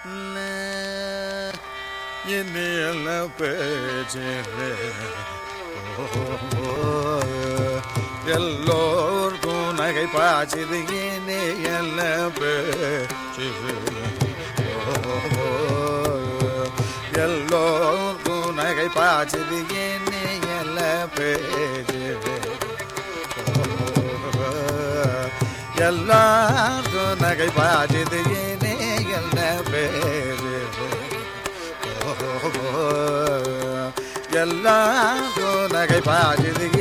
என்னையல்ல பேச்சே எல்லோர்க்கும் நகை பாய்ச்சது என்னையல்ல பேச்சு எல்லோர்க்கும் நகை பாய்ச்சது என்னையல்ல பேச்சு எல்லாருக்கும் நகை பாய்ச்சது என்னையல்ல பேச்சு எல்லாருக்கும் நகை பாய்ச்சது